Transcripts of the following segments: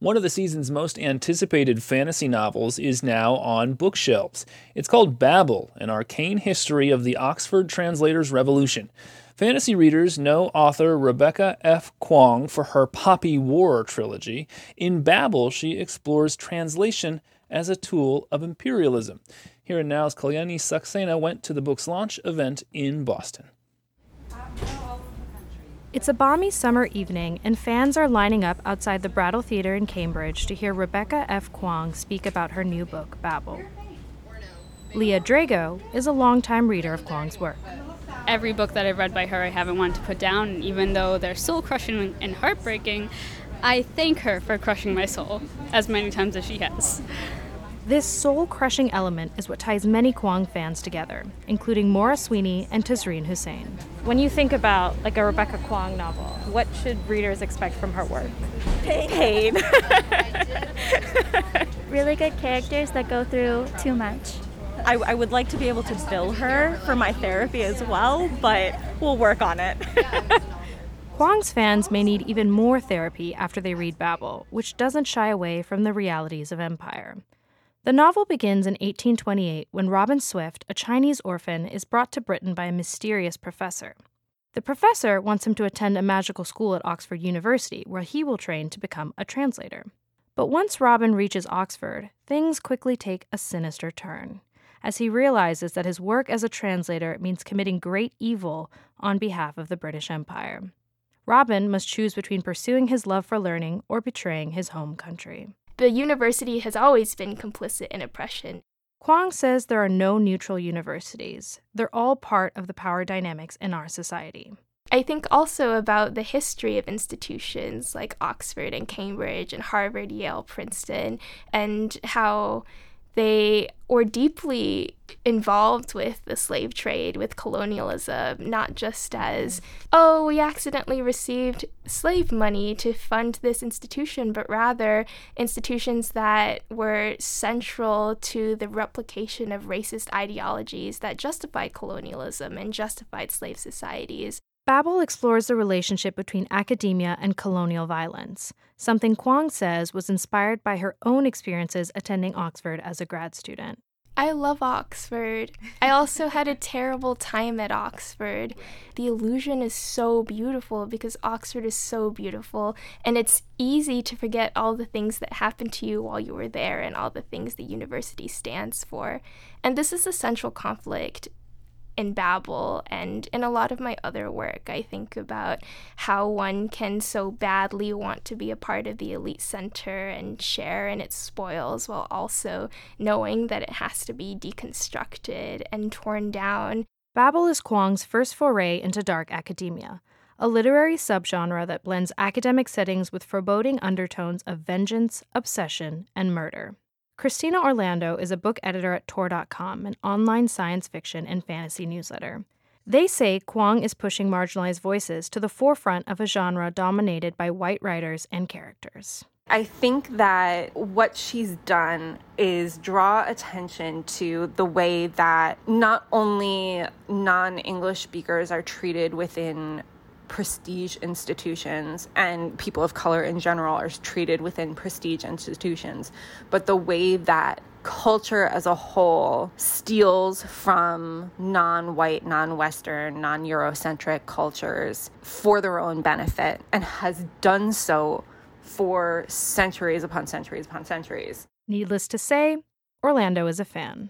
One of the season's most anticipated fantasy novels is now on bookshelves. It's called Babel, an arcane history of the Oxford Translators' Revolution. Fantasy readers know author Rebecca F. Kuang for her Poppy War trilogy. In Babel, she explores translation as a tool of imperialism. Here and Now's Kalyani Saxena went to the book's launch event in Boston. It's a balmy summer evening, and fans are lining up outside the Brattle Theatre in Cambridge to hear Rebecca F. Kuang speak about her new book, Babel. Leah Drago is a longtime reader of Kuang's work. Every book that I've read by her I haven't wanted to put down, even though they're soul-crushing and heartbreaking. I thank her for crushing my soul as many times as she has. This soul-crushing element is what ties many Kuang fans together, including Maura Sweeney and Tazreen Hussain. When you think about a Rebecca Kuang novel, what should readers expect from her work? Pain. Really good characters that go through too much. I would like to be able to bill her for my therapy as well, but we'll work on it. Kuang's fans may need even more therapy after they read Babel, which doesn't shy away from the realities of empire. The novel begins in 1828 when Robin Swift, a Chinese orphan, is brought to Britain by a mysterious professor. The professor wants him to attend a magical school at Oxford University, where he will train to become a translator. But once Robin reaches Oxford, things quickly take a sinister turn, as he realizes that his work as a translator means committing great evil on behalf of the British Empire. Robin must choose between pursuing his love for learning or betraying his home country. The university has always been complicit in oppression. Kuang says there are no neutral universities. They're all part of the power dynamics in our society. I think also about the history of institutions like Oxford and Cambridge and Harvard, Yale, Princeton, and how they were deeply involved with the slave trade, with colonialism, not just as, oh, we accidentally received slave money to fund this institution, but rather institutions that were central to the replication of racist ideologies that justified colonialism and justified slave societies. Babel explores the relationship between academia and colonial violence, something Kuang says was inspired by her own experiences attending Oxford as a grad student. I love Oxford. I also had a terrible time at Oxford. The illusion is so beautiful because Oxford is so beautiful, and it's easy to forget all the things that happened to you while you were there and all the things the university stands for. And this is the central conflict in Babel and in a lot of my other work. I think about how one can so badly want to be a part of the elite center and share in its spoils while also knowing that it has to be deconstructed and torn down. Babel is Kuang's first foray into dark academia, a literary subgenre that blends academic settings with foreboding undertones of vengeance, obsession, and murder. Christina Orlando is a book editor at Tor.com, an online science fiction and fantasy newsletter. They say Kuang is pushing marginalized voices to the forefront of a genre dominated by white writers and characters. I think that what she's done is draw attention to the way that not only non-English speakers are treated within prestige institutions and people of color in general are treated within prestige institutions, but the way that culture as a whole steals from non-white, non-Western, non-Eurocentric cultures for their own benefit and has done so for centuries upon centuries upon centuries. Needless to say, Orlando is a fan.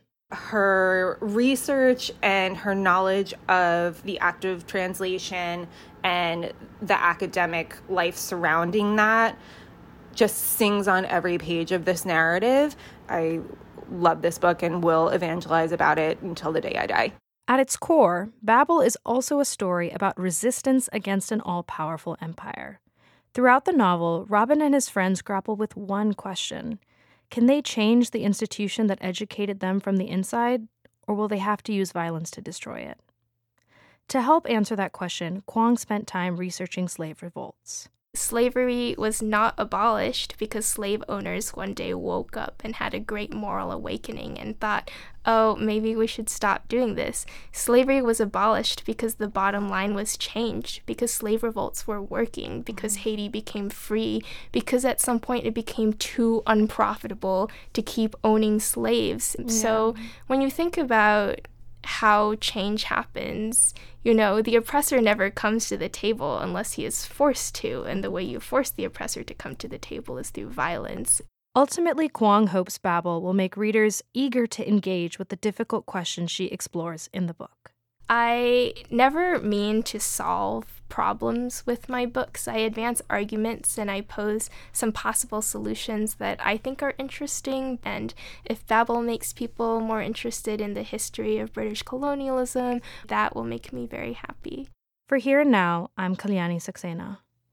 Her research and her knowledge of the act of translation and the academic life surrounding that just sings on every page of this narrative. I love this book and will evangelize about it until the day I die. At its core, Babel is also a story about resistance against an all-powerful empire. Throughout the novel, Robin and his friends grapple with one question. Can they change the institution that educated them from the inside, or will they have to use violence to destroy it? To help answer that question, Kuang spent time researching slave revolts. Slavery was not abolished because slave owners one day woke up and had a great moral awakening and thought, oh, maybe we should stop doing this. Slavery was abolished because the bottom line was changed, because slave revolts were working, because Haiti became free, because at some point it became too unprofitable to keep owning slaves. Yeah. So when you think about how change happens, the oppressor never comes to the table unless he is forced to, and the way you force the oppressor to come to the table is through violence. Ultimately, Kwong hopes Babel will make readers eager to engage with the difficult questions she explores in the book. I never mean to solve problems with my books. I advance arguments and I pose some possible solutions that I think are interesting. And if Babel makes people more interested in the history of British colonialism, that will make me very happy. For Here and Now, I'm Kalyani Saxena.